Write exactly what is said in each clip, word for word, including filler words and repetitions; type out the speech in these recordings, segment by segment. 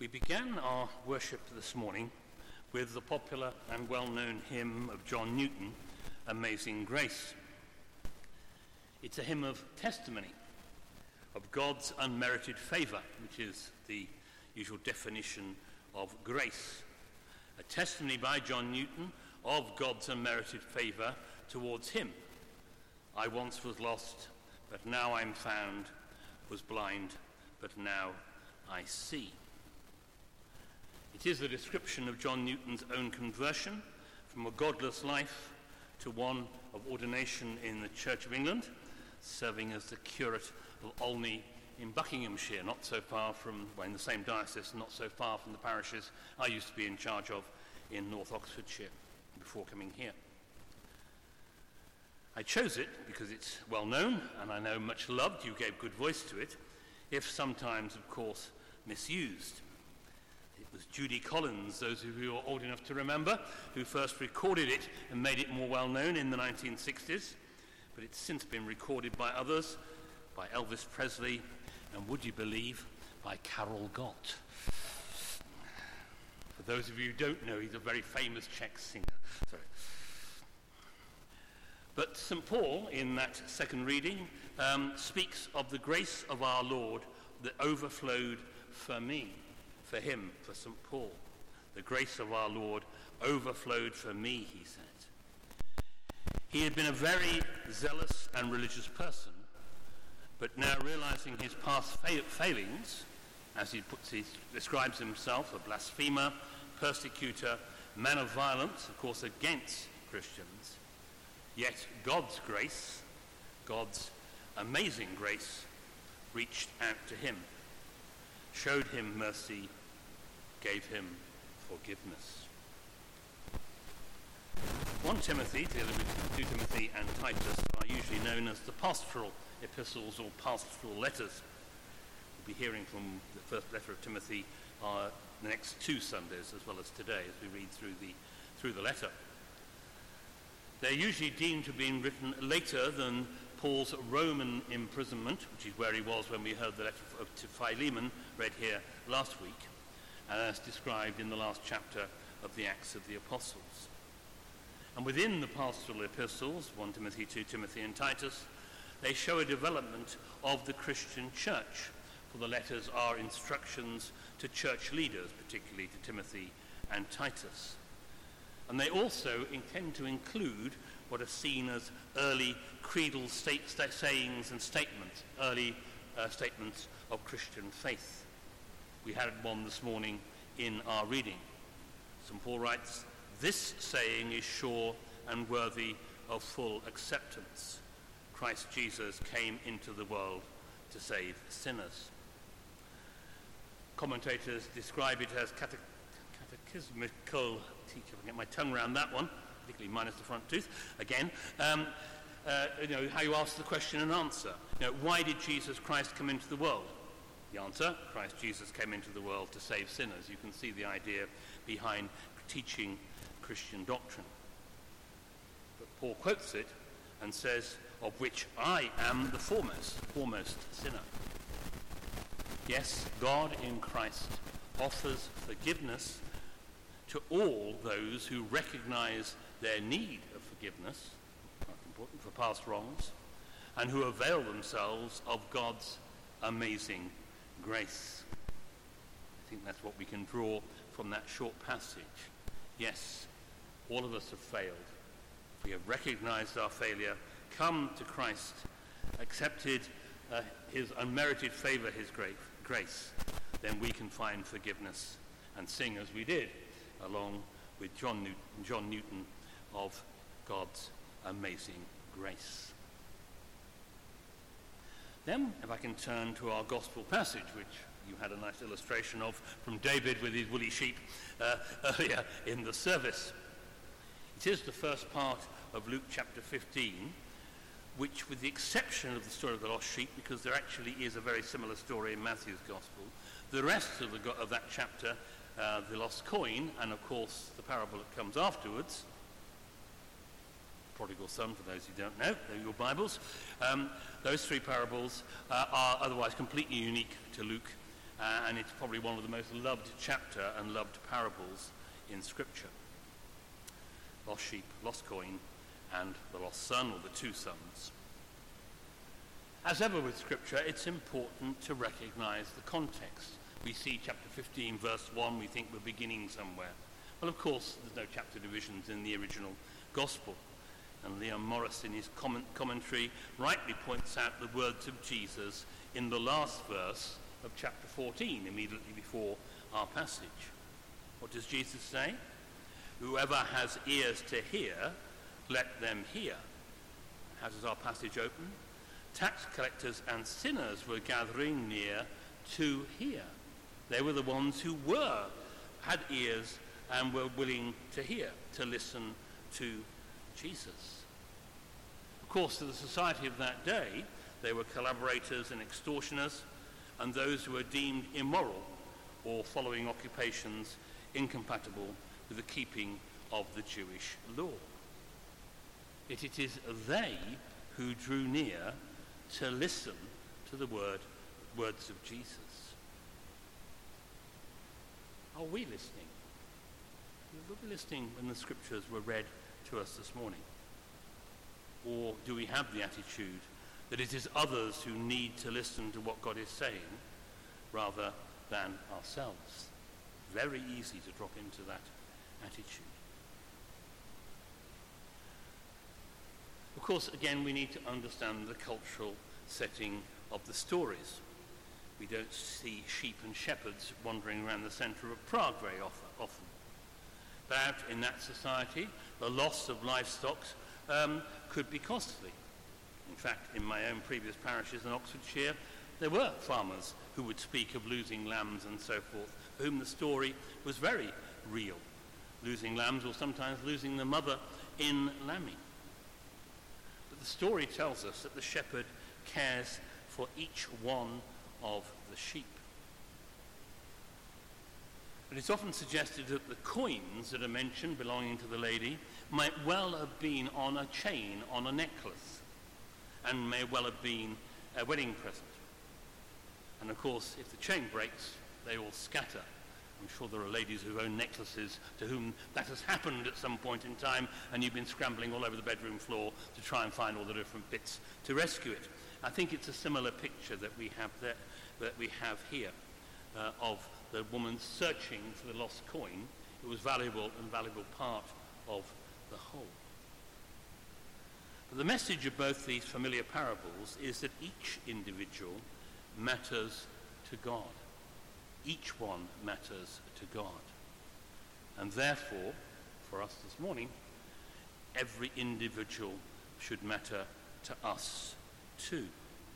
We began our worship this morning with the popular and well-known hymn of John Newton, Amazing Grace. It's a hymn of testimony, of God's unmerited favour, which is the usual definition of grace. A testimony by John Newton of God's unmerited favour towards him. I once was lost, but now I'm found, was blind, but now I see. It is a description of John Newton's own conversion from a godless life to one of ordination in the Church of England, serving as the curate of Olney in Buckinghamshire, not so far from, well, in the same diocese, not so far from the parishes I used to be in charge of in North Oxfordshire before coming here. I chose it because it's well known and I know much loved. You gave good voice to it, if sometimes, of course, misused. It was Judy Collins, those of you who are old enough to remember, who first recorded it and made it more well known in the nineteen sixties, but it's since been recorded by others, by Elvis Presley, and would you believe, by Karel Gott. For those of you who don't know, he's a very famous Czech singer. Sorry. But Saint Paul, in that second reading, um, speaks of the grace of our Lord that overflowed for me, for him, for Saint Paul. The grace of our Lord overflowed for me, he said. He had been a very zealous and religious person, but now realizing his past fa- failings, as he, puts, he describes himself, a blasphemer, persecutor, man of violence, of course, against Christians, yet God's grace, God's amazing grace, reached out to him, showed him mercy, gave him forgiveness. First Timothy, Second Timothy and Titus are usually known as the pastoral epistles or pastoral letters. We'll be hearing from the first letter of Timothy uh, the next two Sundays as well as today as we read through the, through the letter. They're usually deemed to have been written later than Paul's Roman imprisonment, which is where he was when we heard the letter to Philemon read here last week, and as described in the last chapter of the Acts of the Apostles. And within the pastoral epistles, First Timothy, Second Timothy and Titus, they show a development of the Christian church, for the letters are instructions to church leaders, particularly to Timothy and Titus. And they also intend to include what are seen as early creedal state, st- sayings and statements, early uh, statements of Christian faith. We had one this morning in our reading. Saint Paul writes, "This saying is sure and worthy of full acceptance. Christ Jesus came into the world to save sinners." Commentators describe it as cate- catechismical teaching. If I can get my tongue around that one, particularly minus the front tooth, again. Um, uh, you know, how you ask the question and answer. You know, why did Jesus Christ come into the world? The answer, Christ Jesus came into the world to save sinners. You can see the idea behind teaching Christian doctrine. But Paul quotes it and says, "Of which I am the foremost, foremost sinner." Yes, God in Christ offers forgiveness to all those who recognize their need of forgiveness, quite important, for past wrongs, and who avail themselves of God's amazing grace. I think that's what we can draw from that short passage. Yes, all of us have failed. We have recognized our failure, come to Christ, accepted uh, his unmerited favor, his grace, then we can find forgiveness and sing as we did, along with John Newton, John Newton of God's amazing grace. Then, if I can turn to our gospel passage, which you had a nice illustration of from David with his woolly sheep uh, earlier in the service. It is the first part of Luke chapter fifteen, which, with the exception of the story of the lost sheep, because there actually is a very similar story in Matthew's gospel, the rest of, the, of that chapter, uh, the lost coin, and of course the parable that comes afterwards, prodigal son, for those who don't know, they're your Bibles. Um, those three parables uh, are otherwise completely unique to Luke uh, and it's probably one of the most loved chapter and loved parables in Scripture. Lost sheep, lost coin, and the lost son, or the two sons. As ever with Scripture, it's important to recognize the context. We see chapter fifteen, verse one, we think we're beginning somewhere. Well, of course, there's no chapter divisions in the original Gospel. And Leon Morris, in his comment- commentary, rightly points out the words of Jesus in the last verse of chapter fourteen, immediately before our passage. What does Jesus say? Whoever has ears to hear, let them hear. How does our passage open? Tax collectors and sinners were gathering near to hear. They were the ones who were, had ears and were willing to hear, to listen to Jesus. Of course, to the society of that day, they were collaborators and extortioners, and those who were deemed immoral or following occupations incompatible with the keeping of the Jewish law. Yet it is they who drew near to listen to the word, words of Jesus. Are we listening? Were we listening when the scriptures were read to us this morning? Or do we have the attitude that it is others who need to listen to what God is saying rather than ourselves? Very easy to drop into that attitude. Of course, again, we need to understand the cultural setting of the stories. We don't see sheep and shepherds wandering around the centre of Prague very often. But out in that society, the loss of livestock um, could be costly. In fact, in my own previous parishes in Oxfordshire, there were farmers who would speak of losing lambs and so forth, for whom the story was very real. Losing lambs, or sometimes losing the mother in lambing. But the story tells us that the shepherd cares for each one of the sheep. But it's often suggested that the coins that are mentioned belonging to the lady might well have been on a chain, on a necklace, and may well have been a wedding present. And of course, if the chain breaks, they all scatter. I'm sure there are ladies who own necklaces to whom that has happened at some point in time, and you've been scrambling all over the bedroom floor to try and find all the different bits to rescue it. I think it's a similar picture that we have there, that we have here, uh, of the woman searching for the lost coin. It was valuable and valuable part of the whole. But the message of both these familiar parables is that each individual matters to God. Each one matters to God. And therefore, for us this morning, every individual should matter to us too.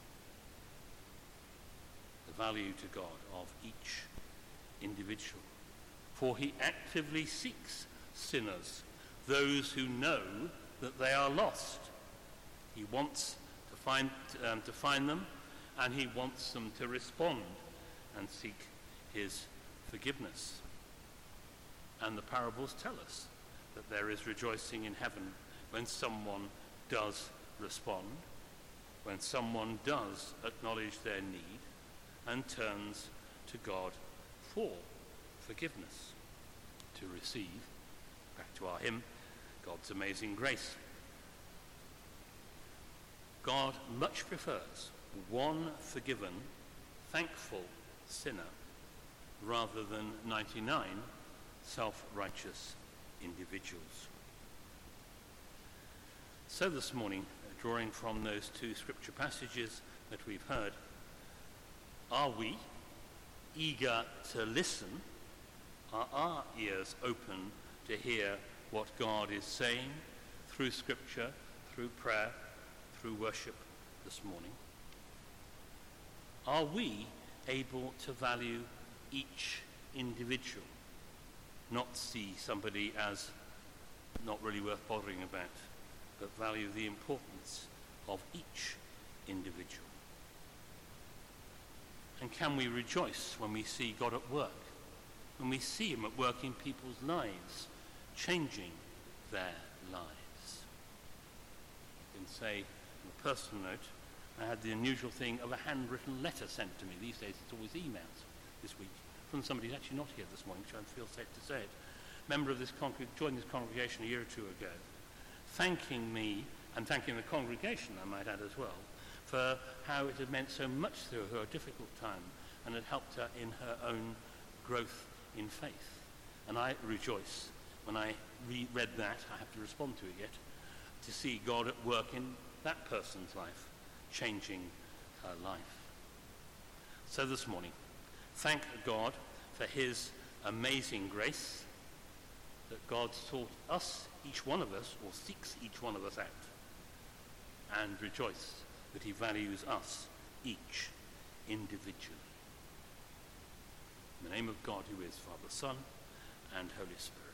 The value to God of each individual. For he actively seeks sinners, those who know that they are lost. He wants to find, um, to find them, and he wants them to respond and seek his forgiveness. And the parables tell us that there is rejoicing in heaven when someone does respond, when someone does acknowledge their need and turns to God for forgiveness, to receive, back to our hymn, God's amazing grace. God much prefers one forgiven, thankful sinner rather than ninety-nine self-righteous individuals. So this morning, drawing from those two scripture passages that we've heard, are we eager to listen? Are our ears open to hear what God is saying through scripture, through prayer, through worship this morning? Are we able to value each individual, not see somebody as not really worth bothering about, but value the importance of each individual? And can we rejoice when we see God at work, when we see him at work in people's lives, changing their lives? I can say, on a personal note, I had the unusual thing of a handwritten letter sent to me. These days it's always emails. this week from somebody who's actually not here this morning, which I feel safe to say it. Member of this congreg- joined this congregation a year or two ago, thanking me, and thanking the congregation, I might add as well, for how it had meant so much to her a difficult time and had helped her in her own growth in faith. And I rejoice when I re- read that, I have to respond to it yet, to see God at work in that person's life, changing her life. So this morning, thank God for his amazing grace that God sought us, each one of us, or seeks each one of us out, and rejoice that he values us each individually. In the name of God, who is Father, Son, and Holy Spirit.